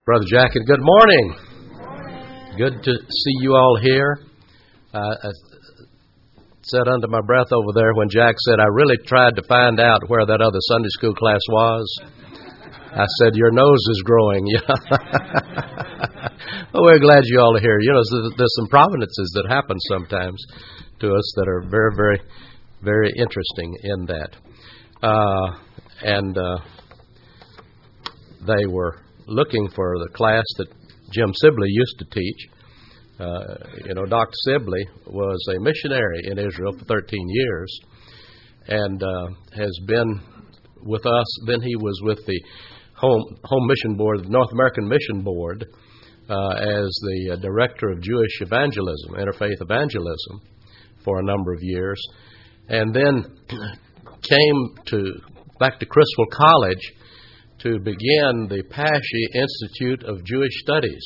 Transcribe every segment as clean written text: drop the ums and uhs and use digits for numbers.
Brother Jack, and good morning. Good to see you all here. I said under my breath over there when Jack said, I really tried to find out where that other Sunday school class was. I said, your nose is growing. Well, we're glad you all are here. You know, there's some providences that happen sometimes to us that are very, very, very interesting in that. They were looking for the class that Jim Sibley used to teach. Dr. Sibley was a missionary in Israel for 13 years and has been with us. Then he was with the Home Mission Board, the North American Mission Board, as the director of Jewish evangelism, interfaith evangelism, for a number of years, and then came back to Criswell College to begin the Paschy Institute of Jewish Studies.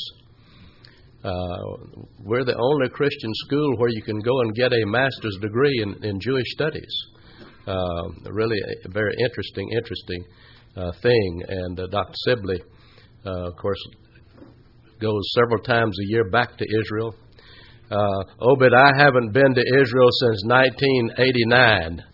We're the only Christian school where you can go and get a master's degree in Jewish studies. Really a very interesting thing. And Dr. Sibley, of course, goes several times a year back to Israel. Obed, I haven't been to Israel since 1989.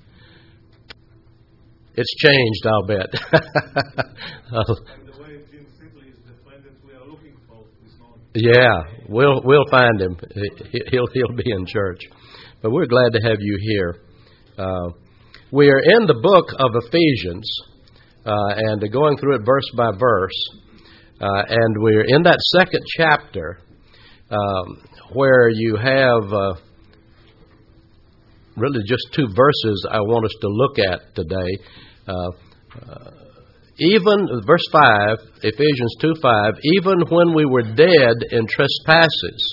It's changed, I'll bet. And the way Jim Sibley is the friend that we are looking for is not. Yeah, we'll find him. He'll be in church. But we're glad to have you here. We are in the book of Ephesians, and going through it verse by verse. And we're in that second chapter where you have really just two verses I want us to look at today. Even verse 5, Ephesians 2:5, even when we were dead in trespasses,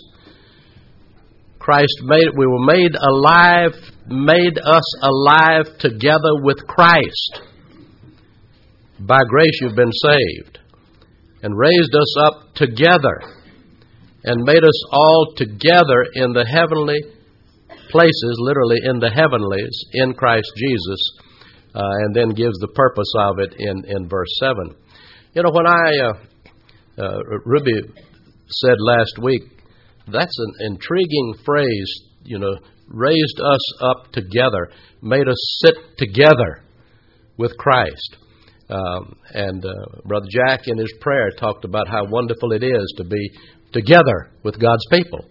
we were made us alive together with Christ. By grace you've been saved, and raised us up together, and made us all together in the heavenly places, literally in the heavenlies, in Christ Jesus, and then gives the purpose of it in verse 7. You know, when Ruby said last week, that's an intriguing phrase, raised us up together, made us sit together with Christ. Brother Jack in his prayer talked about how wonderful it is to be together with God's people.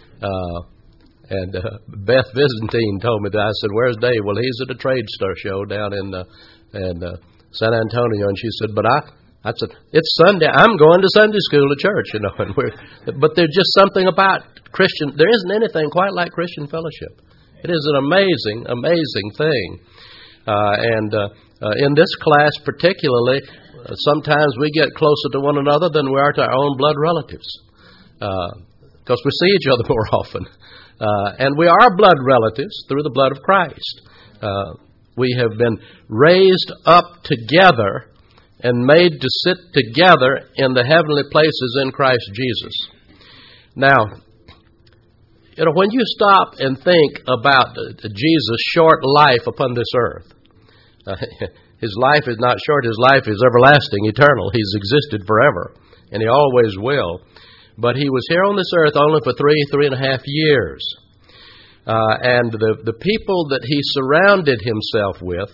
Beth Byzantine told me that. I said, where's Dave? Well, he's at a trade show down in San Antonio. And she said, I said, it's Sunday. I'm going to Sunday school at church, but there's just something about Christian. There isn't anything quite like Christian fellowship. It is an amazing, amazing thing. In this class particularly, sometimes we get closer to one another than we are to our own blood relatives. Because we see each other more often. And we are blood relatives through the blood of Christ. We have been raised up together and made to sit together in the heavenly places in Christ Jesus. Now, when you stop and think about Jesus' short life upon this earth, his life is not short, his life is everlasting, eternal. He's existed forever, and he always will. But he was here on this earth only for 3.5 years. And the people that he surrounded himself with,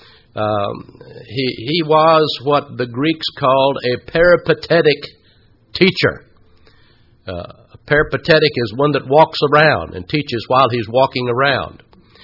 he was what the Greeks called a peripatetic teacher. A peripatetic is one that walks around and teaches while he's walking around.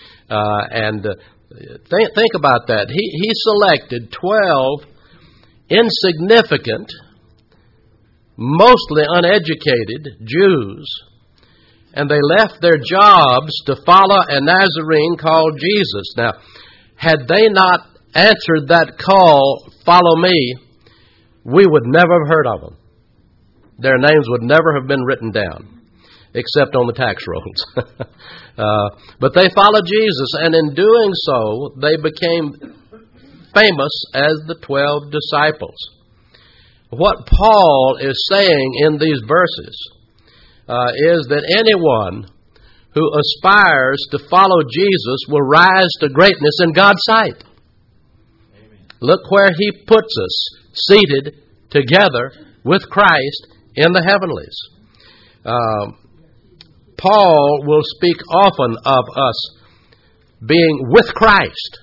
Think about that. He selected 12 insignificant, mostly uneducated Jews, and they left their jobs to follow a Nazarene called Jesus. Now, had they not answered that call, follow me, we would never have heard of them. Their names would never have been written down, except on the tax rolls. But they followed Jesus, and in doing so, they became famous as the 12 disciples. What Paul is saying in these verses is that anyone who aspires to follow Jesus will rise to greatness in God's sight. Amen. Look where he puts us, seated together with Christ in the heavenlies. Paul will speak often of us being with Christ.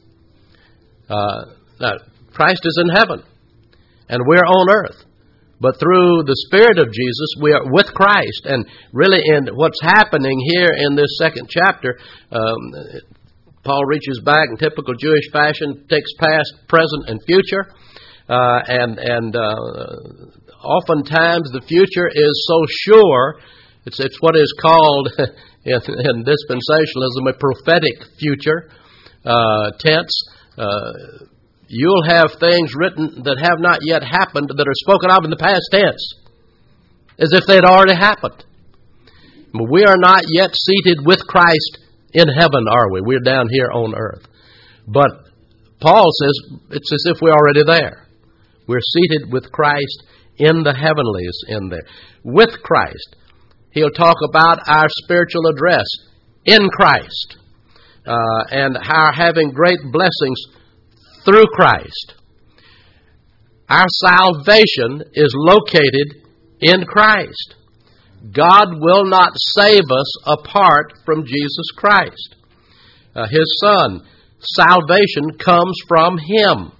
Now, Christ is in heaven, and we're on earth. But through the Spirit of Jesus, we are with Christ. And really, in what's happening here in this second chapter, Paul reaches back in typical Jewish fashion, takes past, present, and future. And oftentimes the future is so sure. It's what is called in dispensationalism a prophetic future tense. You'll have things written that have not yet happened that are spoken of in the past tense, as if they'd already happened. But we are not yet seated with Christ in heaven, are we? We're down here on earth. But Paul says it's as if we're already there. We're seated with Christ in the heavenlies in there. With Christ. He'll talk about our spiritual address in Christ and our having great blessings through Christ. Our salvation is located in Christ. God will not save us apart from Jesus Christ. His Son. Salvation comes from Him.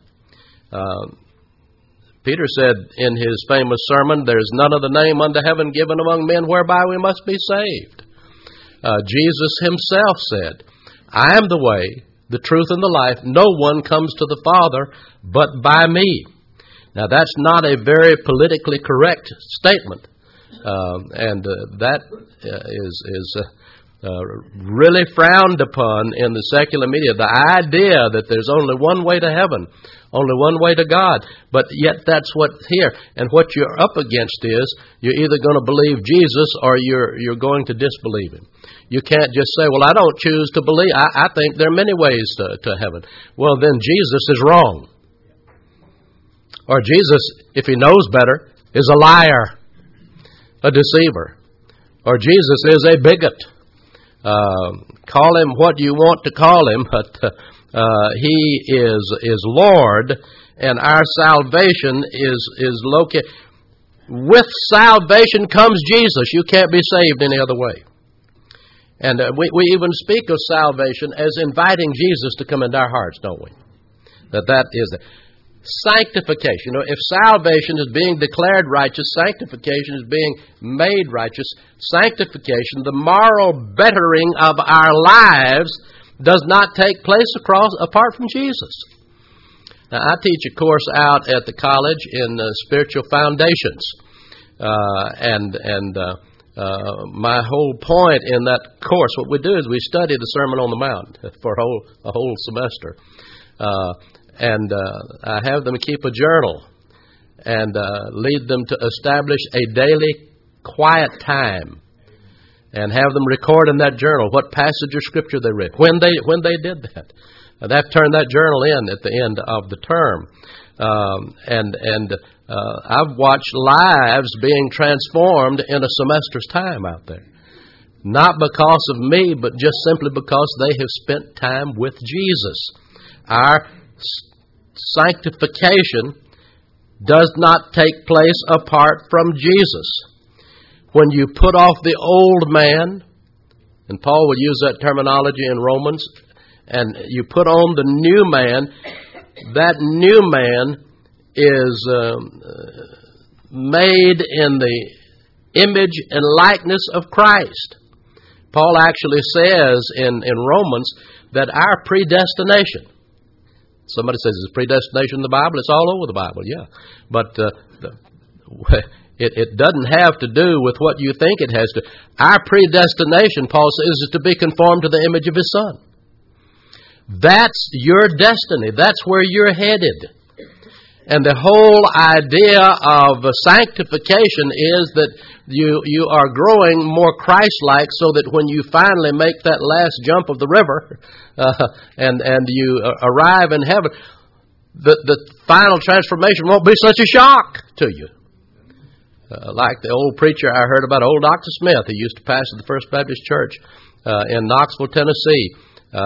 Peter said in his famous sermon, "There's none other name under heaven given among men whereby we must be saved." Jesus Himself said, "I am the way, the truth, and the life. No one comes to the Father but by me." Now, that's not a very politically correct statement. And that is really frowned upon in the secular media. The idea that there's only one way to heaven, only one way to God. But yet that's what's here. And what you're up against is you're either going to believe Jesus or you're going to disbelieve Him. You can't just say, well, I don't choose to believe. I think there are many ways to heaven. Well, then Jesus is wrong. Or Jesus, if He knows better, is a liar, a deceiver. Or Jesus is a bigot. Call Him what you want to call Him, but He is Lord, and our salvation is located. With salvation comes Jesus. You can't be saved any other way. And we even speak of salvation as inviting Jesus to come into our hearts, don't we? That is it. Sanctification. If salvation is being declared righteous, sanctification is being made righteous. Sanctification, the moral bettering of our lives, does not take place apart from Jesus. Now, I teach a course out at the college in spiritual foundations, my whole point in that course, what we do is we study the Sermon on the Mount for a whole semester. I have them keep a journal and lead them to establish a daily quiet time and have them record in that journal what passage of Scripture they read, when they did that. They have to turn that journal in at the end of the term. I've watched lives being transformed in a semester's time out there. Not because of me, but just simply because they have spent time with Jesus. Our sanctification does not take place apart from Jesus. When you put off the old man, and Paul would use that terminology in Romans, and you put on the new man, that new man is made in the image and likeness of Christ. Paul actually says in Romans that our predestination, somebody says, is predestination in the Bible? It's all over the Bible, yeah. But it doesn't have to do with what you think it has to. Our predestination, Paul says, is to be conformed to the image of His Son. That's your destiny. That's where you're headed. And the whole idea of sanctification is that you are growing more Christ-like so that when you finally make that last jump of the river and you arrive in heaven, the final transformation won't be such a shock to you. Like the old preacher I heard about, old Dr. Smith, who used to pastor the First Baptist Church in Knoxville, Tennessee.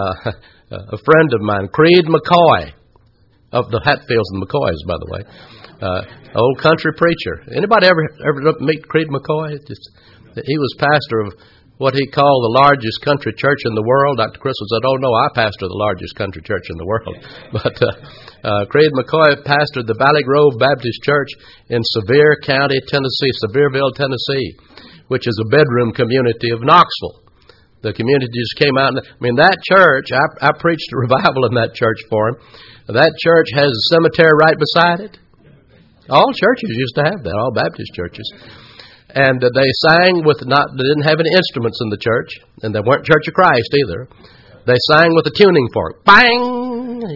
A friend of mine, Creed McCoy, of the Hatfields and McCoys, by the way. Old country preacher. Anybody ever meet Creed McCoy? He was pastor of what he called the largest country church in the world. Dr. Crystal said, "Oh no, I pastor the largest country church in the world." But Creed McCoy pastored the Valley Grove Baptist Church in Sevier County, Tennessee, Sevierville, Tennessee, which is a bedroom community of Knoxville. The community just came out. That church, I preached a revival in that church for him. That church has a cemetery right beside it. All churches used to have that, all Baptist churches. And they sang with they didn't have any instruments in the church, and they weren't Church of Christ either. They sang with a tuning fork. Bang!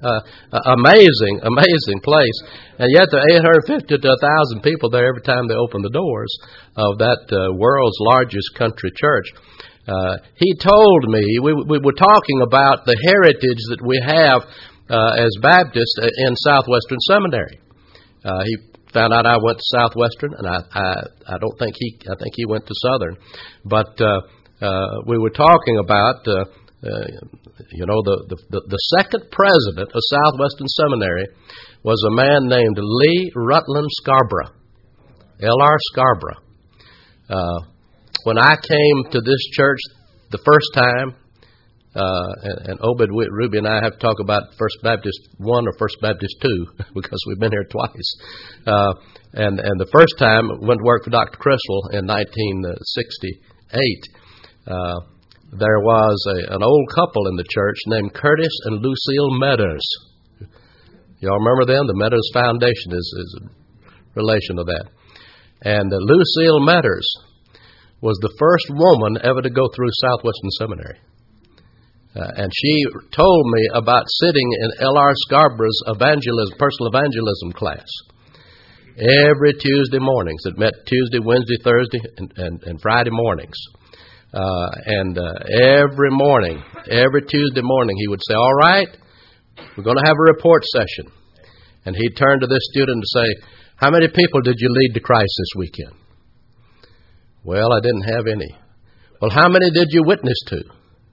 Amazing place. And yet there are 850 to 1,000 people there every time they open the doors of that world's largest country church. He told me, we were talking about the heritage that we have as Baptists in Southwestern Seminary. He found out I went to Southwestern, and I think he went to Southern. But we were talking about, the second president of Southwestern Seminary was a man named Lee Rutland Scarborough, L.R. Scarborough. When I came to this church the first time, and Obed Ruby and I have to talk about First Baptist 1 or First Baptist 2 because we've been here twice. And the first time went to work for Dr. Crystal in 1968. There was an old couple in the church named Curtis and Lucille Meadows. Y'all remember them? The Meadows Foundation is a relation to that. And Lucille Meadows was the first woman ever to go through Southwestern Seminary. And she told me about sitting in L.R. Scarborough's personal evangelism class every Tuesday mornings. It met Tuesday, Wednesday, Thursday, and Friday mornings. Every morning, every Tuesday morning, he would say, "All right, we're going to have a report session." And he'd turn to this student and say, "How many people did you lead to Christ this weekend?" "Well, I didn't have any." "Well, how many did you witness to?"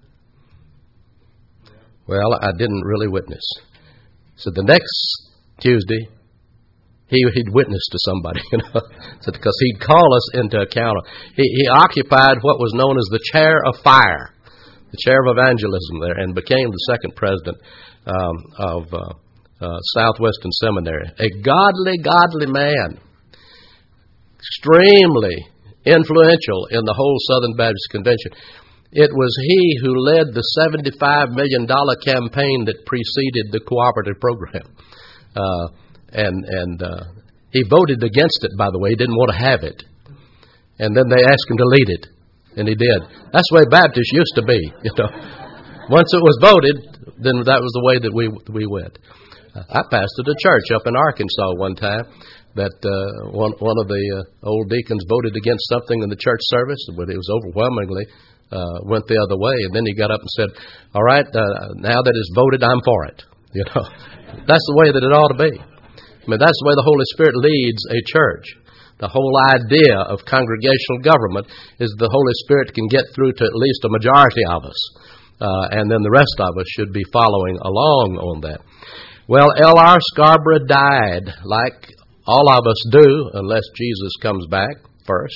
"Well, I didn't really witness." So the next Tuesday, he'd witness to somebody, because he'd call us into account. He occupied what was known as the chair of fire, the chair of evangelism there, and became the second president of Southwestern Seminary. A godly man, extremely influential in the whole Southern Baptist Convention. It was he who led the $75 million campaign that preceded the cooperative program. He voted against it, by the way. He didn't want to have it. And then they asked him to lead it, and he did. That's the way Baptists used to be, Once it was voted, then that was the way that we went. I pastored a church up in Arkansas one time that one of the old deacons voted against something in the church service, but it was overwhelmingly went the other way. And then he got up and said, "All right, now that it's voted, I'm for it." That's the way that it ought to be. That's the way the Holy Spirit leads a church. The whole idea of congregational government is the Holy Spirit can get through to at least a majority of us, and then the rest of us should be following along on that. Well, L.R. Scarborough died, like all of us do, unless Jesus comes back first.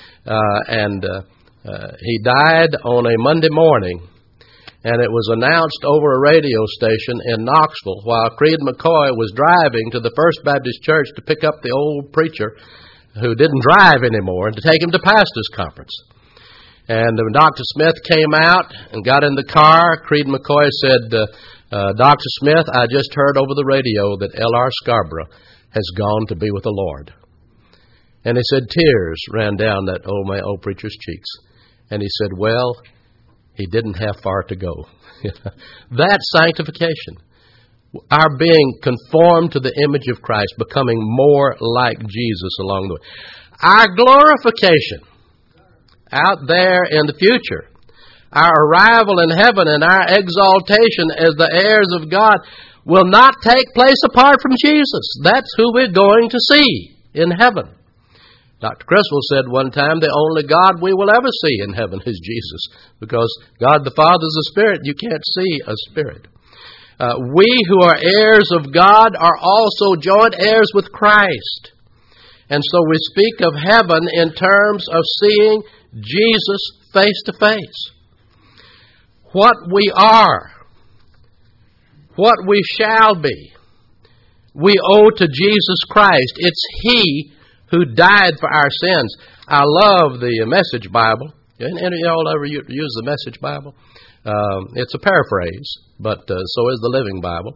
He died on a Monday morning, and it was announced over a radio station in Knoxville while Creed McCoy was driving to the First Baptist Church to pick up the old preacher who didn't drive anymore and to take him to pastor's conference. And when Dr. Smith came out and got in the car, Creed McCoy said, "Dr. Smith, I just heard over the radio that L.R. Scarborough has gone to be with the Lord." And he said tears ran down that old preacher's cheeks. And he said, "Well, he didn't have far to go." That's sanctification. Our being conformed to the image of Christ, becoming more like Jesus along the way. Our glorification out there in the future, our arrival in heaven and our exaltation as the heirs of God will not take place apart from Jesus. That's who we're going to see in heaven. Dr. Criswell said one time, the only God we will ever see in heaven is Jesus, because God the Father is a spirit. You can't see a spirit. We who are heirs of God are also joint heirs with Christ. And so we speak of heaven in terms of seeing Jesus face to face. What we are, what we shall be, we owe to Jesus Christ. It's He who died for our sins. I love the Message Bible. Any of y'all ever use the Message Bible? It's a paraphrase, but so is the Living Bible.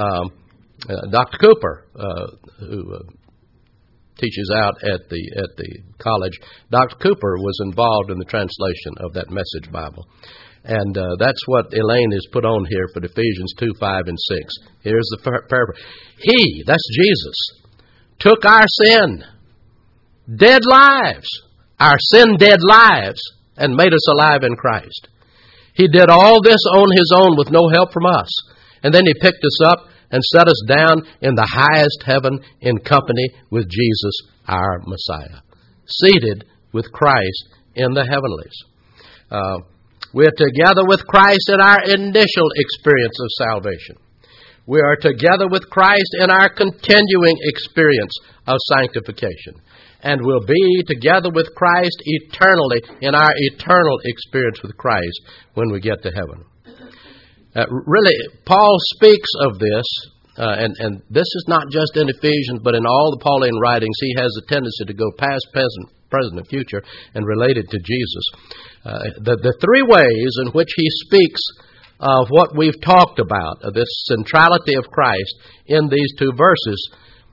Dr. Cooper, who teaches out at the college, Dr. Cooper was involved in the translation of that Message Bible. And that's what Elaine has put on here for Ephesians 2, 5, and 6. Here's the paraphrase. He, that's Jesus, took our sin, dead lives, our sin-dead lives, and made us alive in Christ. He did all this on His own with no help from us. And then He picked us up and set us down in the highest heaven in company with Jesus, our Messiah, seated with Christ in the heavenlies. We're together with Christ in our initial experience of salvation. We are together with Christ in our continuing experience of sanctification. And we'll be together with Christ eternally in our eternal experience with Christ when we get to heaven. Really, Paul speaks of this, and this is not just in Ephesians, but in all the Pauline writings. He has a tendency to go past, present, and future and relate it to Jesus. The three ways in which he speaks of what we've talked about, of this centrality of Christ in these two verses,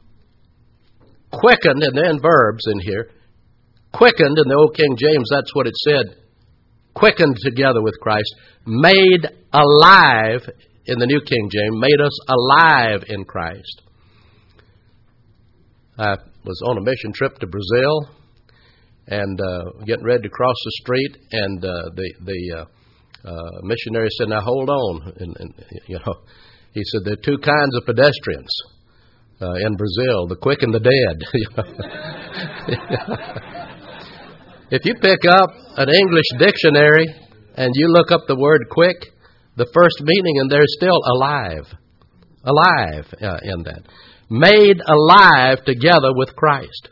quickened, and then verbs in here, quickened, in the Old King James, that's what it said, quickened together with Christ, made alive, in the New King James, made us alive in Christ. I was on a mission trip to Brazil, and getting ready to cross the street, and the missionary said, "Now hold on," and he said, "There are two kinds of pedestrians in Brazil: the quick and the dead." If you pick up an English dictionary and you look up the word "quick," the first meaning in there is still alive in that, made alive together with Christ.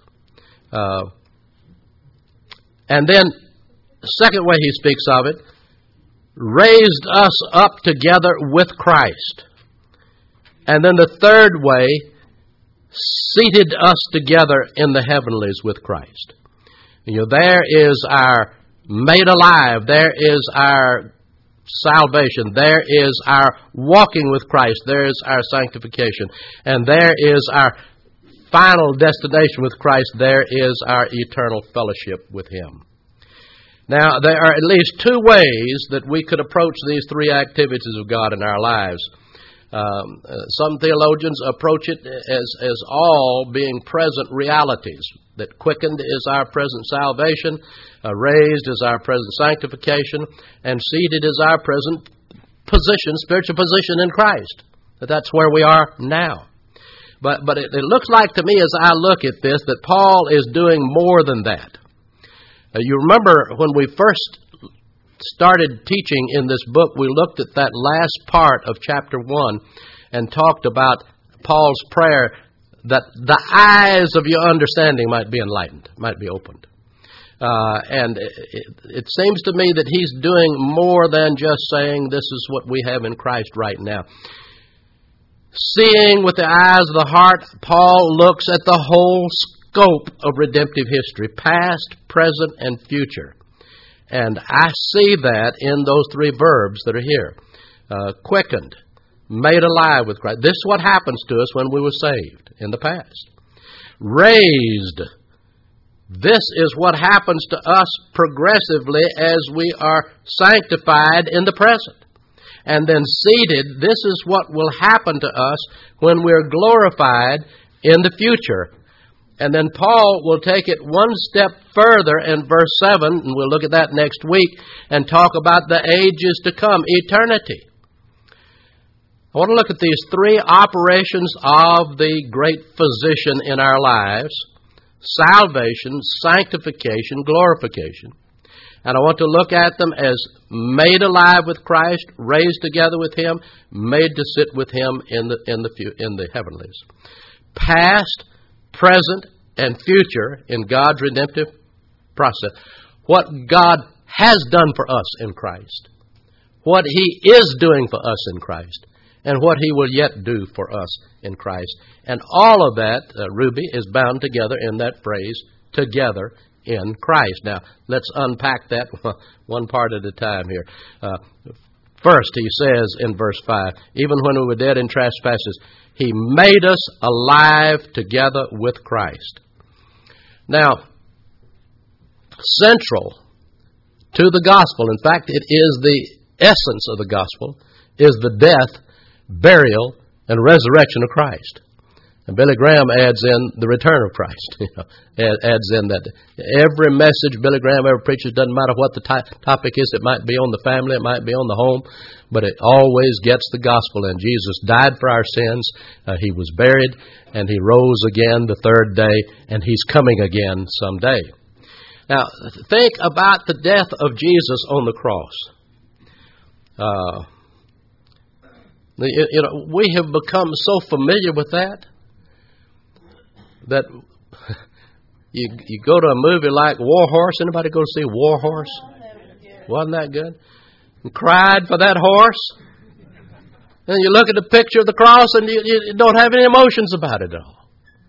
And then, the second way he speaks of it, raised us up together with Christ. And then the third way, seated us together in the heavenlies with Christ. There is our made alive. There is our salvation. There is our walking with Christ. There is our sanctification. And there is our final destination with Christ. There is our eternal fellowship with Him. Now, there are at least two ways that we could approach these three activities of God in our lives. Some theologians approach it as all being present realities. That quickened is our present salvation, raised is our present sanctification, and seated is our present position, spiritual position in Christ. That's where we are now. But it looks like to me as I look at this that Paul is doing more than that. You remember when we first started teaching in this book, we looked at that last part of chapter 1 and talked about Paul's prayer that the eyes of your understanding might be enlightened, might be opened. And it seems to me that he's doing more than just saying this is what we have in Christ right now. Seeing with the eyes of the heart, Paul looks at the whole scope of redemptive history, past, present, and future. And I see that in those three verbs that are here. Quickened, made alive with Christ. This is what happens to us when we were saved in the past. Raised. This is what happens to us progressively as we are sanctified in the present. And then seated, this is what will happen to us when we're glorified in the future. And then Paul will take it one step further in verse 7, and we'll look at that next week, and talk about the ages to come, eternity. I want to look at these three operations of the great physician in our lives: salvation, sanctification, glorification. And I want to look at them as made alive with Christ, raised together with Him, made to sit with Him in the heavenlies. Past, present, and future in God's redemptive process. What God has done for us in Christ. What He is doing for us in Christ. And what He will yet do for us in Christ. And all of that, Ruby, is bound together in that phrase, together in Christ. Now, let's unpack that one part at a time here. First, he says in verse 5, even when we were dead in trespasses, He made us alive together with Christ. Now, central to the gospel, in fact, it is the essence of the gospel, is the death, burial, and resurrection of Christ. And Billy Graham adds in the return of Christ. Adds in that every message Billy Graham ever preaches, doesn't matter what the topic is. It might be on the family, it might be on the home, but it always gets the gospel in. Jesus died for our sins. He was buried, and He rose again the third day, and He's coming again someday. Now, think about the death of Jesus on the cross. We have become so familiar with that you go to a movie like War Horse. Anybody go to see War Horse? Wasn't that good? And cried for that horse. And you look at the picture of the cross and you don't have any emotions about it at all.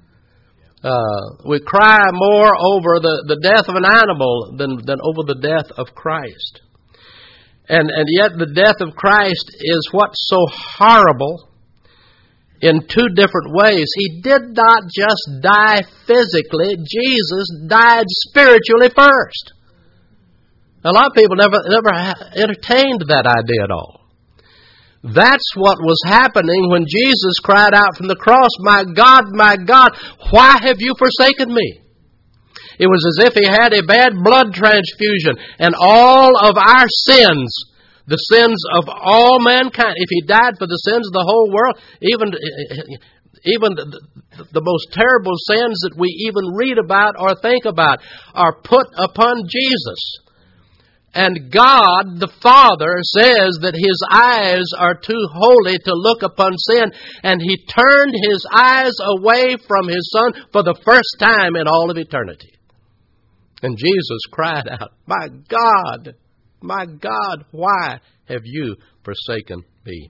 We cry more over the death of an animal than over the death of Christ. And yet the death of Christ is what's so horrible in two different ways. He did not just die physically. Jesus died spiritually first. A lot of people never entertained that idea at all. That's what was happening when Jesus cried out from the cross, my God, why have you forsaken me? It was as if He had a bad blood transfusion, and all of our sins, the sins of all mankind, if He died for the sins of the whole world, even the most terrible sins that we even read about or think about are put upon Jesus. And God, the Father, says that His eyes are too holy to look upon sin, and He turned His eyes away from His Son for the first time in all of eternity. And Jesus cried out, my God, why have you forsaken me?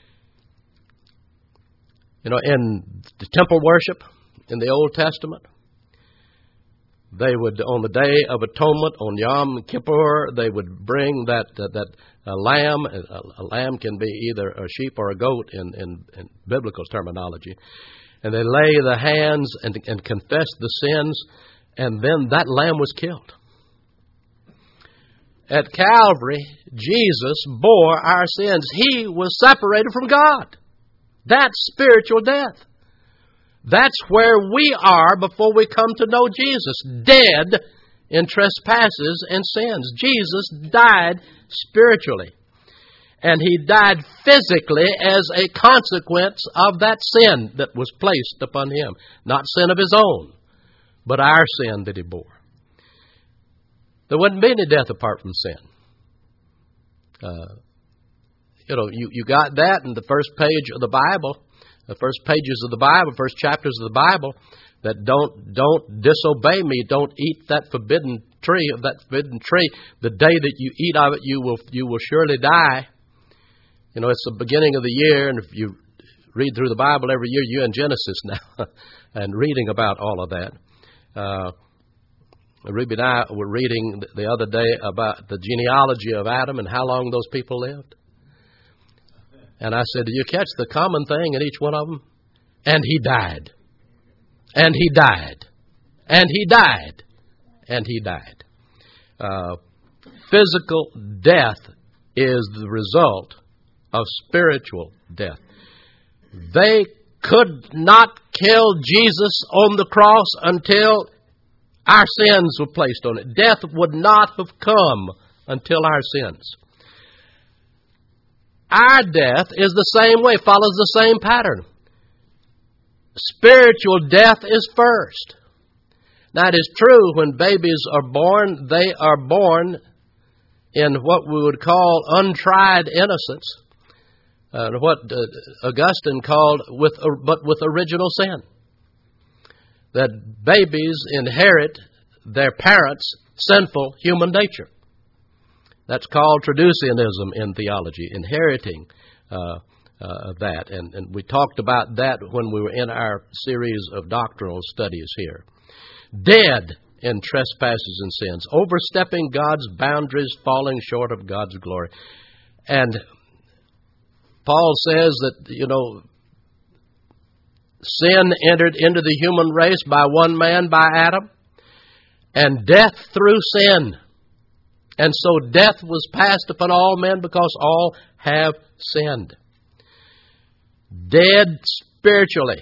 In the temple worship in the Old Testament, they would, on the Day of Atonement, on Yom Kippur, they would bring that lamb. A lamb can be either a sheep or a goat in biblical terminology. And they lay the hands and confess the sins, and then that lamb was killed. At Calvary, Jesus bore our sins. He was separated from God. That's spiritual death. That's where we are before we come to know Jesus. Dead in trespasses and sins. Jesus died spiritually. And He died physically as a consequence of that sin that was placed upon Him. Not sin of His own, but our sin that He bore. There wouldn't be any death apart from sin. You got that in the first page of the Bible, the first pages of the Bible, first chapters of the Bible, that don't disobey me, don't eat that forbidden tree. The day that you eat of it, you will surely die. It's the beginning of the year, and if you read through the Bible every year, you're in Genesis now, and reading about all of that. Ruby and I were reading the other day about the genealogy of Adam and how long those people lived. And I said, do you catch the common thing in each one of them? And he died. And he died. And he died. And he died. Physical death is the result of spiritual death. They could not kill Jesus on the cross until our sins were placed on it. Death would not have come until our sins. Our death is the same way, follows the same pattern. Spiritual death is first. Now, it is true when babies are born, they are born in what we would call untried innocence, what Augustine called with original sin. That babies inherit their parents' sinful human nature. That's called traducianism in theology, inheriting that. And we talked about that when we were in our series of doctrinal studies here. Dead in trespasses and sins, overstepping God's boundaries, falling short of God's glory. And Paul says that, sin entered into the human race by one man, by Adam, and death through sin. And so death was passed upon all men because all have sinned. Dead spiritually.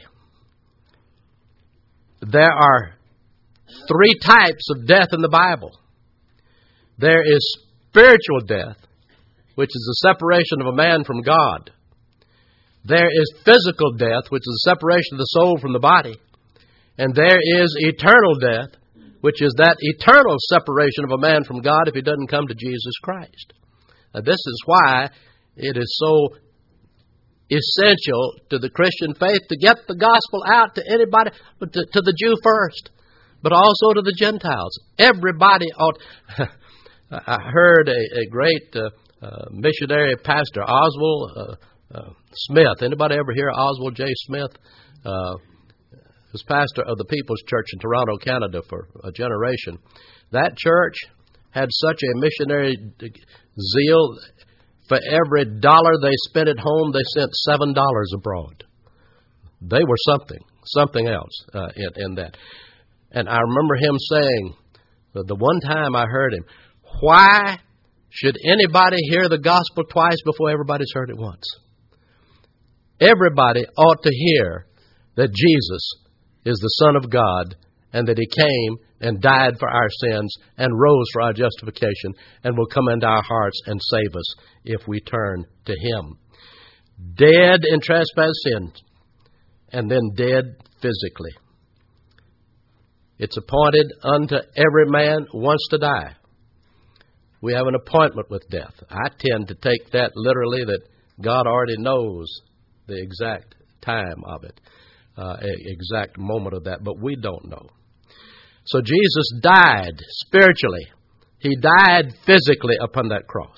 There are 3 types of death in the Bible. There is spiritual death, which is the separation of a man from God. There is physical death, which is the separation of the soul from the body. And there is eternal death, which is that eternal separation of a man from God if he doesn't come to Jesus Christ. Now, this is why it is so essential to the Christian faith to get the gospel out to anybody, to the Jew first, but also to the Gentiles. Everybody ought... I heard a great missionary pastor, Oswald Smith. Anybody ever hear Oswald J. Smith? Was pastor of the People's Church in Toronto, Canada for a generation. That church had such a missionary zeal. For every $1 they spent at home, they sent $7 abroad. They were something else in that. And I remember him saying, the one time I heard him, why should anybody hear the gospel twice before everybody's heard it once? Everybody ought to hear that Jesus is the Son of God and that He came and died for our sins and rose for our justification and will come into our hearts and save us if we turn to Him. Dead in trespass sins, and then dead physically. It's appointed unto every man once to die. We have an appointment with death. I tend to take that literally, that God already knows the exact time of it, exact moment of that, but we don't know. So Jesus died spiritually. He died physically upon that cross.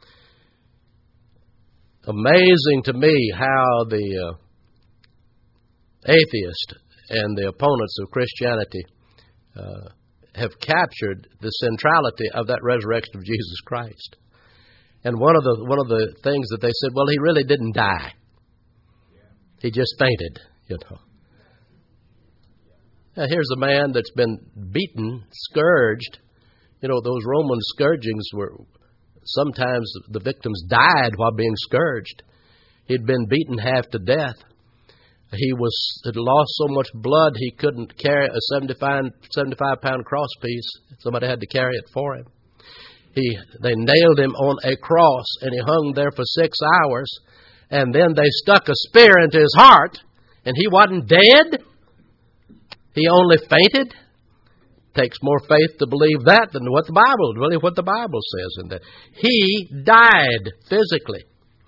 Amazing to me how the atheist and the opponents of Christianity have captured the centrality of that resurrection of Jesus Christ. And one of the things that they said, well, He really didn't die. He just fainted, Now, here's a man that's been beaten, scourged. Those Roman scourgings were, sometimes the victims died while being scourged. He'd been beaten half to death. He had lost so much blood he couldn't carry a 75-pound cross piece. Somebody had to carry it for him. They nailed Him on a cross, and He hung there for 6 hours. And then they stuck a spear into His heart, and He wasn't dead. He only fainted. Takes more faith to believe that than what the Bible says in that. He died physically.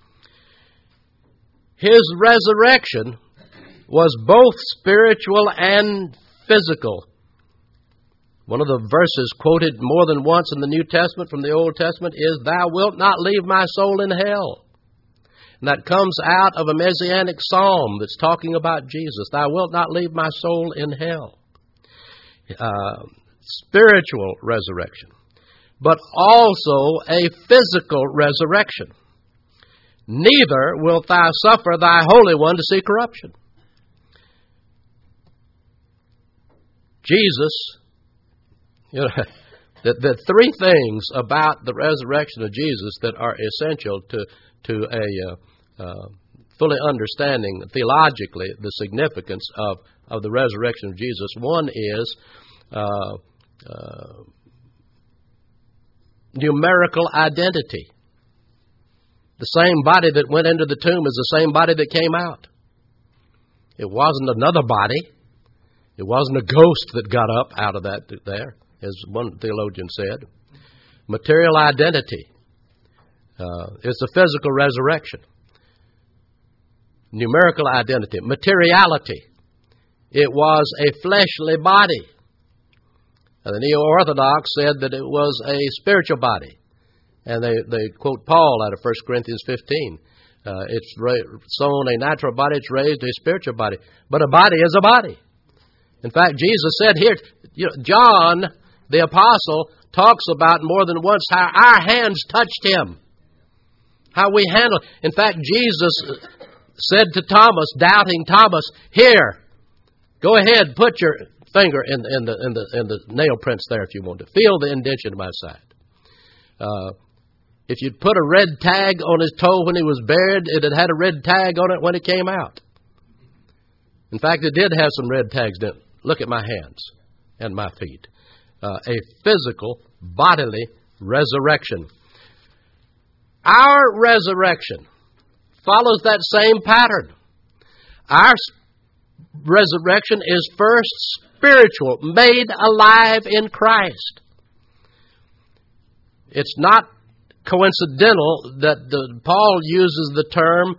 His resurrection was both spiritual and physical. One of the verses quoted more than once in the New Testament from the Old Testament is, "Thou wilt not leave my soul in hell." And that comes out of a Messianic psalm that's talking about Jesus. Thou wilt not leave my soul in hell. Spiritual resurrection, but also a physical resurrection. Neither wilt thou suffer thy Holy One to see corruption. Jesus, the 3 things about the resurrection of Jesus that are essential to a fully understanding theologically the significance of the resurrection of Jesus. One is numerical identity. The same body that went into the tomb is the same body that came out. It wasn't another body. It wasn't a ghost that got up out of that there, as one theologian said. Material identity. It's a physical resurrection. Numerical identity. Materiality. It was a fleshly body. The Neo-Orthodox said that it was a spiritual body. And they quote Paul out of 1 Corinthians 15. It's sown a natural body, it's raised a spiritual body. But a body is a body. In fact, Jesus said here, John, the apostle, talks about more than once how our hands touched him. How we handle. In fact, Jesus said to Thomas, doubting Thomas, "Here, go ahead, put your finger in the nail prints there if you want to. Feel the indentation in my side." If you'd put a red tag on his toe when he was buried, it had a red tag on it when it came out. In fact, it did have some red tags in it. Look at my hands and my feet. A physical, bodily resurrection. Our resurrection follows that same pattern. Our resurrection is first spiritual, made alive in Christ. It's not coincidental that Paul uses the term,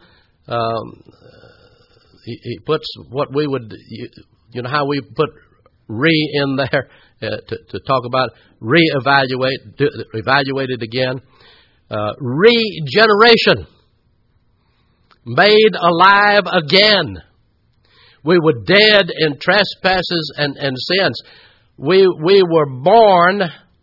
he puts what we would, how we put in there to talk about evaluate it again. Regeneration. Made alive again. We were dead in trespasses and sins. We were born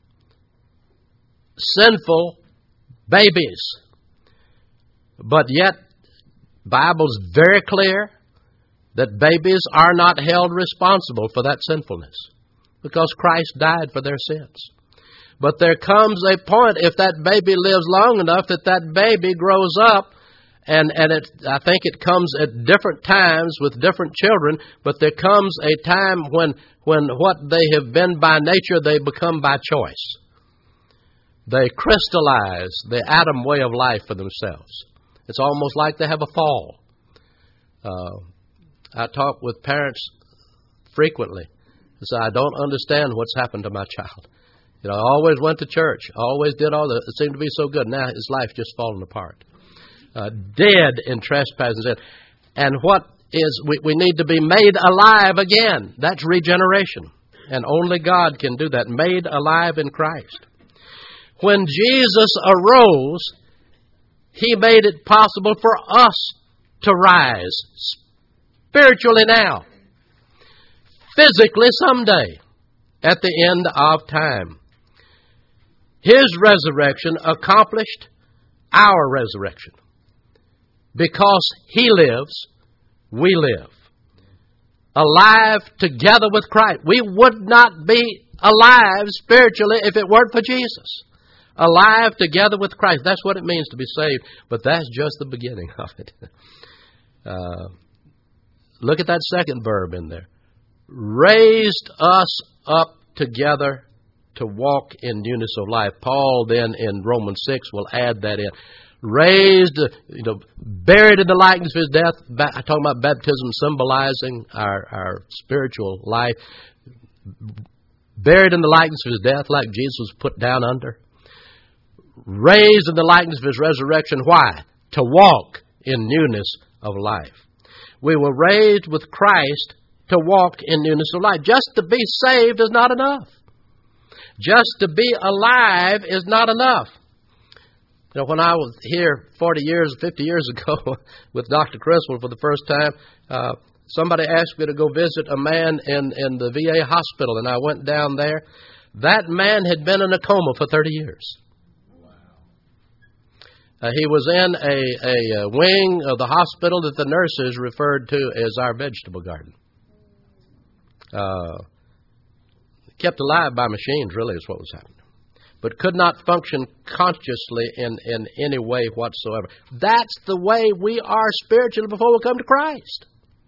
sinful babies. But yet, Bible's very clear that babies are not held responsible for that sinfulness because Christ died for their sins. But there comes a point, if that baby lives long enough, that baby grows up, and I think it comes at different times with different children, but there comes a time when what they have been by nature, they become by choice. They crystallize the Adam way of life for themselves. It's almost like they have a fall. I talk with parents frequently. I say, I don't understand what's happened to my child. I always went to church, always did all that. It seemed to be so good. Now his life just fallen apart. Dead in trespasses. And what is, we need to be made alive again. That's regeneration. And only God can do that. Made alive in Christ. When Jesus arose, He made it possible for us to rise. Spiritually now. Physically someday. At the end of time. His resurrection accomplished our resurrection. Because He lives, we live. Alive together with Christ. We would not be alive spiritually if it weren't for Jesus. Alive together with Christ. That's what it means to be saved. But that's just the beginning of it. Look at that second verb in there. Raised us up together to walk in newness of life. Paul then in Romans 6 will add that in. Raised, buried in the likeness of His death. I'm talking about baptism symbolizing our spiritual life. Buried in the likeness of His death like Jesus was put down under. Raised in the likeness of His resurrection. Why? To walk in newness of life. We were raised with Christ to walk in newness of life. Just to be saved is not enough. Just to be alive is not enough. When I was here 40 years, 50 years ago with Dr. Criswell for the first time, somebody asked me to go visit a man in the VA hospital, and I went down there. That man had been in a coma for 30 years. He was in a wing of the hospital that the nurses referred to as our vegetable garden. Kept alive by machines, really, is what was happening. But could not function consciously in any way whatsoever. That's the way we are spiritually before we come to Christ.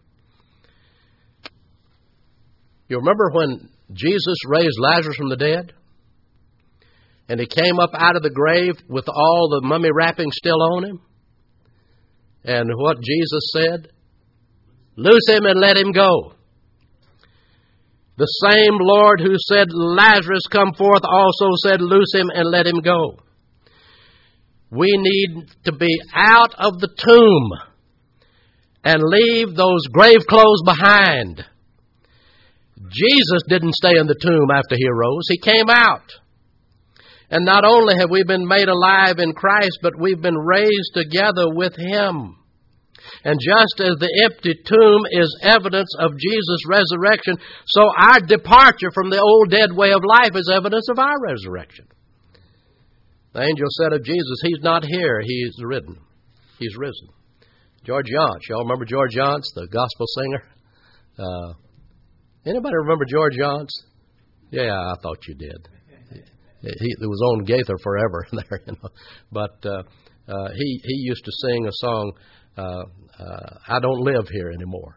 You remember when Jesus raised Lazarus from the dead? And he came up out of the grave with all the mummy wrappings still on him? And what Jesus said? Loose him and let him go. The same Lord who said, Lazarus, come forth, also said, loose him and let him go. We need to be out of the tomb and leave those grave clothes behind. Jesus didn't stay in the tomb after He arose. He came out. And not only have we been made alive in Christ, but we've been raised together with Him. And just as the empty tomb is evidence of Jesus' resurrection, so our departure from the old dead way of life is evidence of our resurrection. The angel said of Jesus, He's not here, He's risen. He's risen. George Yonts. Y'all remember George Yonts, the gospel singer? Anybody remember George Yonts? Yeah, I thought you did. He was on Gaither forever there, you know. But he used to sing a song, I don't live here anymore.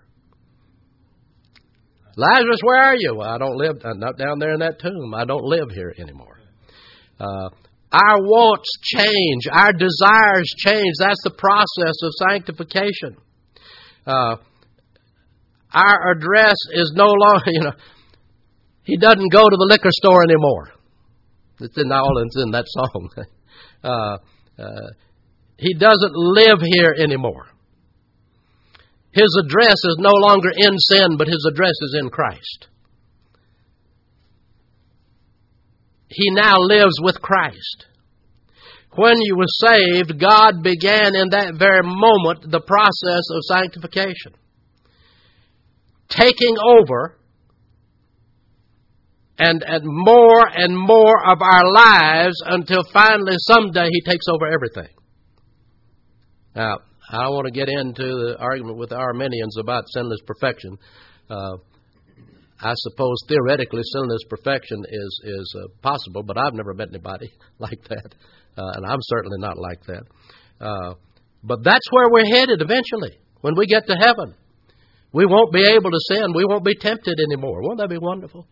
Lazarus, where are you? Well, I don't live, not down there in that tomb. I don't live here anymore. Our wants change. Our desires change. That's the process of sanctification. Our address is no longer, he doesn't go to the liquor store anymore. It's in that song. He doesn't live here anymore. His address is no longer in sin, but his address is in Christ. He now lives with Christ. When you were saved, God began in that very moment the process of sanctification, taking over and more of our lives until finally someday He takes over everything. Now, I don't want to get into the argument with the Arminians about sinless perfection. I suppose theoretically sinless perfection is possible, but I've never met anybody like that, and I'm certainly not like that. But that's where we're headed eventually. When we get to heaven, we won't be able to sin. We won't be tempted anymore. Won't that be wonderful?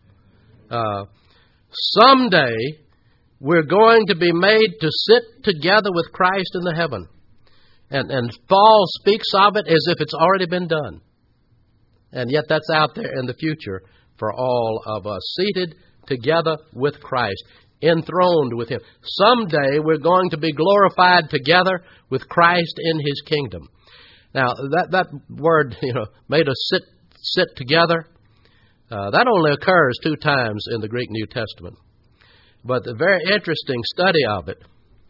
Someday, we're going to be made to sit together with Christ in the heaven. And Paul speaks of it as if it's already been done. And yet that's out there in the future for all of us, seated together with Christ, enthroned with Him. Someday we're going to be glorified together with Christ in His kingdom. Now, that word, made us sit together, that only occurs 2 times in the Greek New Testament. But the very interesting study of it,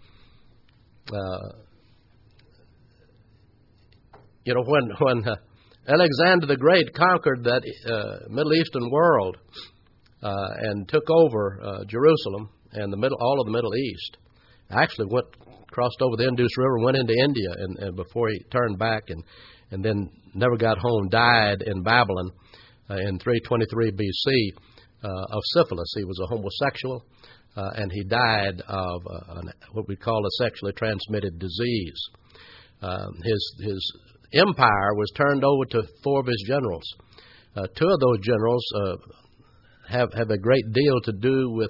when Alexander the Great conquered that Middle Eastern world and took over Jerusalem and all of the Middle East, actually crossed over the Indus River, went into India, and before he turned back and then never got home, died in Babylon in 323 B.C. Of syphilis. He was a homosexual, and he died of what we call a sexually transmitted disease. His empire was turned over to 4 of his generals. 2 of those generals have a great deal to do with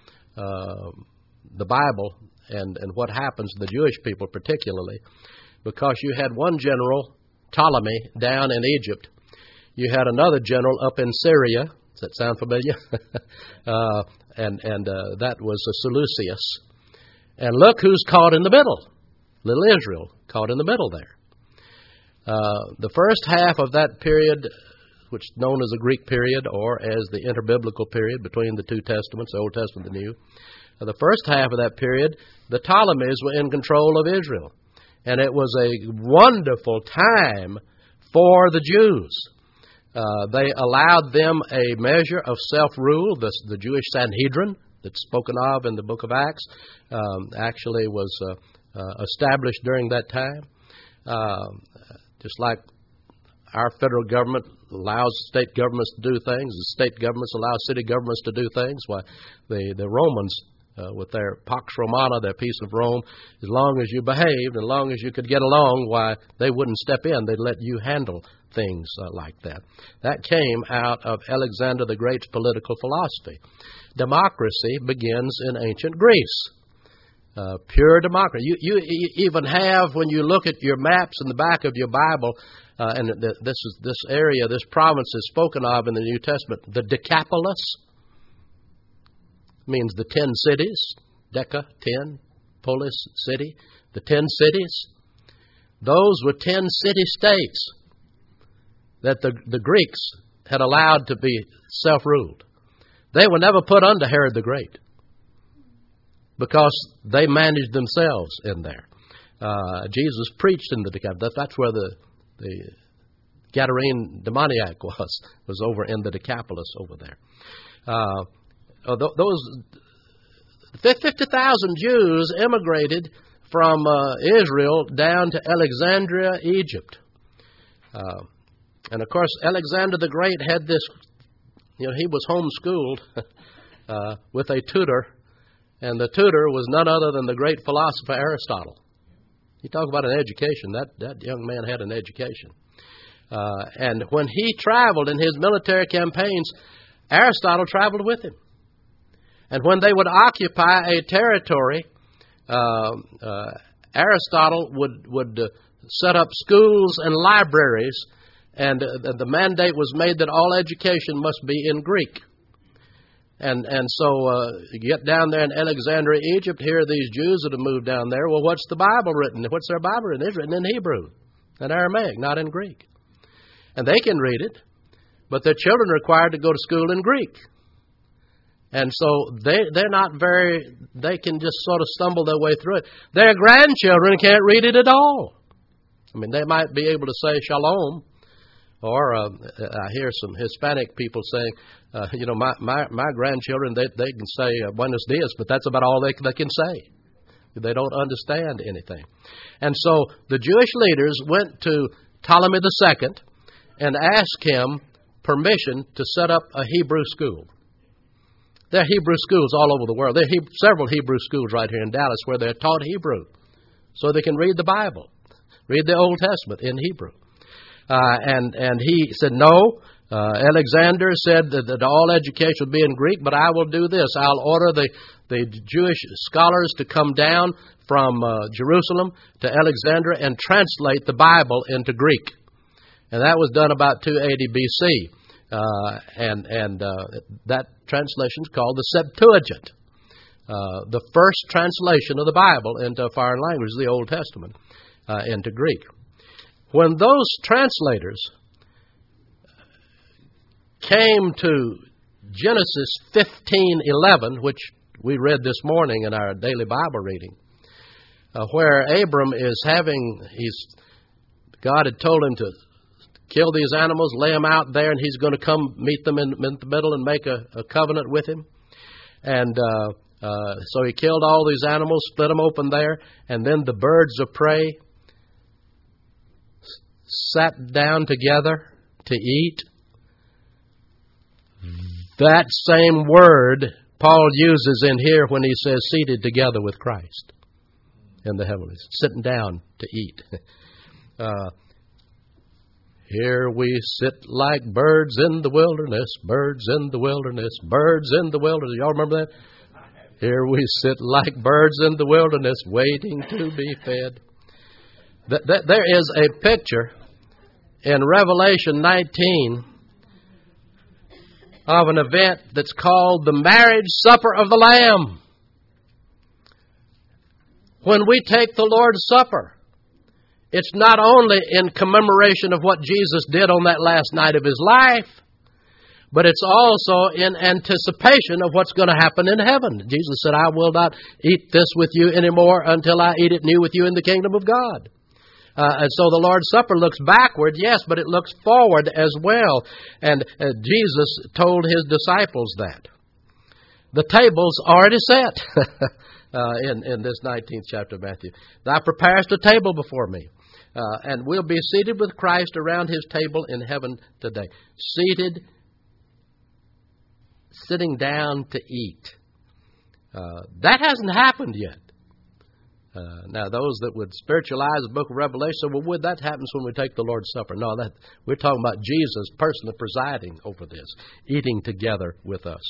the Bible and what happens to the Jewish people particularly, because you had one general, Ptolemy, down in Egypt. You had another general up in Syria. Does that sound familiar? and that was Seleucus. And look who's caught in the middle. Little Israel, caught in the middle there. The first half of that period, which is known as the Greek period or as the interbiblical period between the 2 testaments, the Old Testament and the New, the first half of that period, the Ptolemies were in control of Israel. And it was a wonderful time for the Jews. They allowed them a measure of self-rule. The Jewish Sanhedrin that's spoken of in the book of Acts actually was established during that time. Just like our federal government allows state governments to do things, the state governments allow city governments to do things. Why, the Romans, with their Pax Romana, their peace of Rome, as long as you behaved, as long as you could get along, why, they wouldn't step in. They'd let you handle things like that. That came out of Alexander the Great's political philosophy. Democracy begins in ancient Greece. Pure democracy. You even have, when you look at your maps in the back of your Bible, and this area, this province is spoken of in the New Testament, the Decapolis means the 10 cities. Deca, 10. Polis city, the 10 cities. Those were 10 city-states that the Greeks had allowed to be self-ruled. They were never put under Herod the Great because they managed themselves in there. Jesus preached in the Decapolis. That's where the Gadarene demoniac was over in the Decapolis over there. Those 50,000 Jews immigrated from Israel down to Alexandria, Egypt. And of course, Alexander the Great had this, he was homeschooled with a tutor, and the tutor was none other than the great philosopher Aristotle. You talk about an education, that young man had an education. And when he traveled in his military campaigns, Aristotle traveled with him. And when they would occupy a territory, Aristotle would set up schools and libraries, and the mandate was made that all education must be in Greek. And so you get down there in Alexandria, Egypt, here are these Jews that have moved down there. Well, what's the Bible written? What's their Bible written? It's written in Hebrew and Aramaic, not in Greek. And they can read it, but their children are required to go to school in Greek. And so they're not they can just sort of stumble their way through it. Their grandchildren can't read it at all. I mean, they might be able to say shalom, or I hear some Hispanic people saying, my grandchildren, they can say buenos dias, but that's about all they can say. They don't understand anything. And so the Jewish leaders went to Ptolemy II and asked him permission to set up a Hebrew school. There are Hebrew schools all over the world. There are several Hebrew schools right here in Dallas where they're taught Hebrew so they can read the Bible, read the Old Testament in Hebrew. And he said, no. Alexander said that all education would be in Greek, but I will do this. I'll order the Jewish scholars to come down from Jerusalem to Alexandria and translate the Bible into Greek. And that was done about 280 B.C., and that translation is called the Septuagint, the first translation of the Bible into a foreign language, the Old Testament, into Greek. When those translators came to Genesis 15:11, which we read this morning in our daily Bible reading, where Abram is God had told him to kill these animals, lay them out there, and he's going to come meet them in the middle and make a covenant with him. And so he killed all these animals, split them open there, and then the birds of prey sat down together to eat. That same word Paul uses in here when he says seated together with Christ in the heavenlies, sitting down to eat. Here we sit like birds in the wilderness, birds in the wilderness, birds in the wilderness. Y'all remember that? Here we sit like birds in the wilderness, waiting to be fed. There is a picture in Revelation 19 of an event that's called the marriage supper of the Lamb. When we take the Lord's Supper, it's not only in commemoration of what Jesus did on that last night of His life, but it's also in anticipation of what's going to happen in heaven. Jesus said, I will not eat this with you anymore until I eat it new with you in the kingdom of God. And so the Lord's Supper looks backward, yes, but it looks forward as well. And Jesus told His disciples that. The table's already set in this 19th chapter of Matthew. Thou preparest a table before me. And we'll be seated with Christ around His table in heaven today. Sitting down to eat. That hasn't happened yet. Now, those that would spiritualize the book of Revelation say, well, that happens when we take the Lord's Supper. No, we're talking about Jesus personally presiding over this, eating together with us.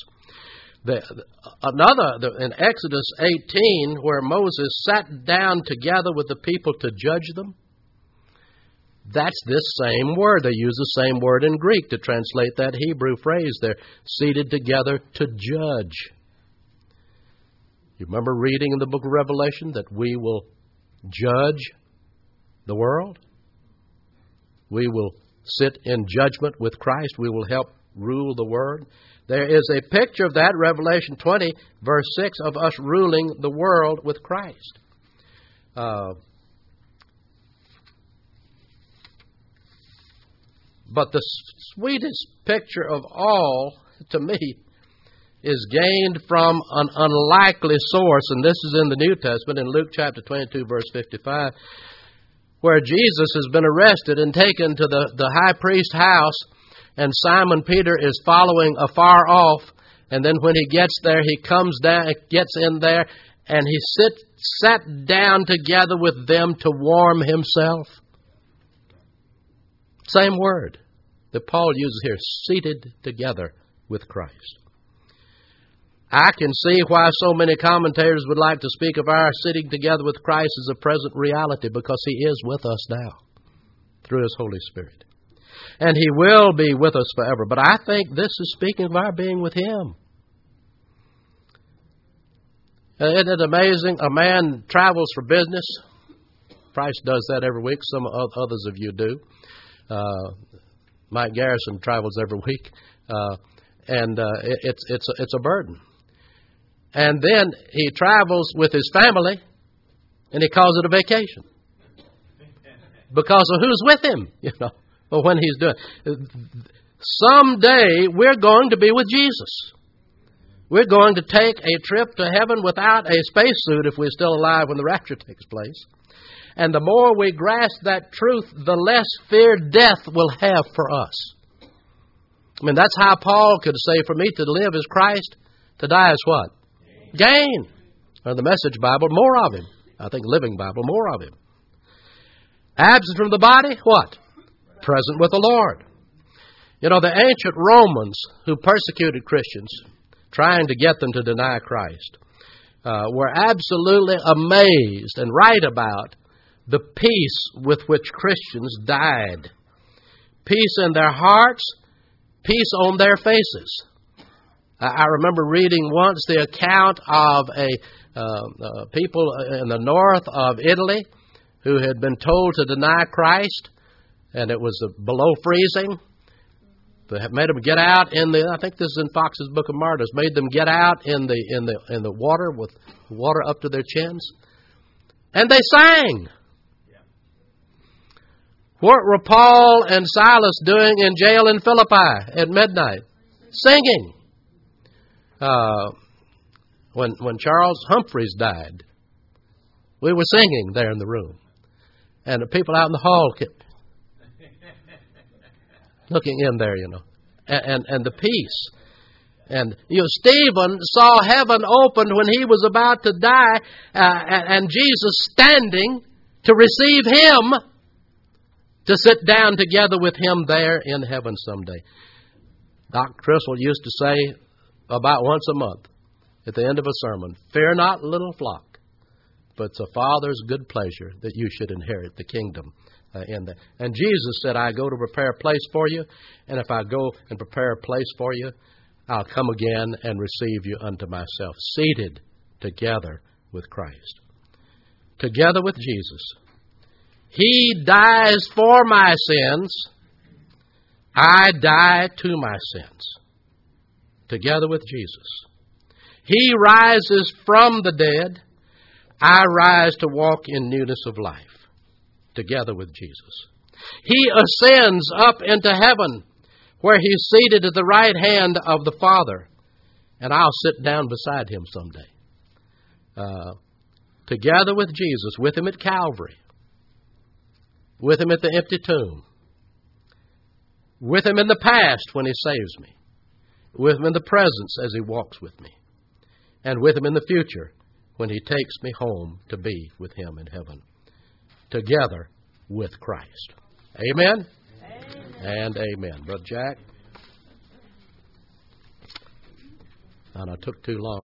In Exodus 18, where Moses sat down together with the people to judge them, that's this same word. They use the same word in Greek to translate that Hebrew phrase there, seated together to judge. You remember reading in the book of Revelation that we will judge the world? We will sit in judgment with Christ. We will help rule the world. There is a picture of that, Revelation 20, verse 6, of us ruling the world with Christ. But the sweetest picture of all, to me, is gained from an unlikely source, and this is in the New Testament, in Luke chapter 22, verse 55, where Jesus has been arrested and taken to the high priest's house, and Simon Peter is following afar off, and then when he gets there, he comes down, gets in there, and he sat down together with them to warm himself. Same word that Paul uses here, seated together with Christ. I can see why so many commentators would like to speak of our sitting together with Christ as a present reality, because He is with us now through His Holy Spirit. And He will be with us forever. But I think this is speaking of our being with Him. Isn't it amazing? A man travels for business. Price does that every week. Some others of you do. Mike Garrison travels every week. It's a burden. And then he travels with his family, and he calls it a vacation. Because of who's with him, or when he's doing it. Someday we're going to be with Jesus. We're going to take a trip to heaven without a spacesuit if we're still alive when the rapture takes place. And the more we grasp that truth, the less fear death will have for us. I mean, that's how Paul could say, for me to live is Christ, to die is what? Gain. Or the Message Bible, more of Him. I think Living Bible, more of Him. Absent from the body, what? Present with the Lord. The ancient Romans who persecuted Christians, trying to get them to deny Christ, were absolutely amazed and right about the peace with which Christians died. Peace in their hearts, peace on their faces. I remember reading once the account of people in the north of Italy who had been told to deny Christ, and it was below freezing. They made them get out in I think this is in Fox's Book of Martyrs, made them get out in the water with water up to their chins, and they sang. What were Paul and Silas doing in jail in Philippi at midnight? Singing. When Charles Humphreys died, we were singing there in the room. And the people out in the hall kept looking in there, and the peace. And, Stephen saw heaven opened when he was about to die, and Jesus standing to receive him, to sit down together with him there in heaven someday. Dr. Criswell used to say about once a month at the end of a sermon, fear not, little flock, but it's a Father's good pleasure that you should inherit the kingdom in that. And Jesus said, I go to prepare a place for you, and if I go and prepare a place for you, I'll come again and receive you unto myself, seated together with Christ, together with Jesus. He dies for my sins. I die to my sins. Together with Jesus. He rises from the dead. I rise to walk in newness of life. Together with Jesus. He ascends up into heaven, where He's seated at the right hand of the Father. And I'll sit down beside Him someday. Together with Jesus, with Him at Calvary. With Him at the empty tomb. With Him in the past when He saves me. With Him in the presence as He walks with me. And with Him in the future when He takes me home to be with Him in heaven. Together with Christ. Amen? Amen. And amen. Brother Jack? And I took too long.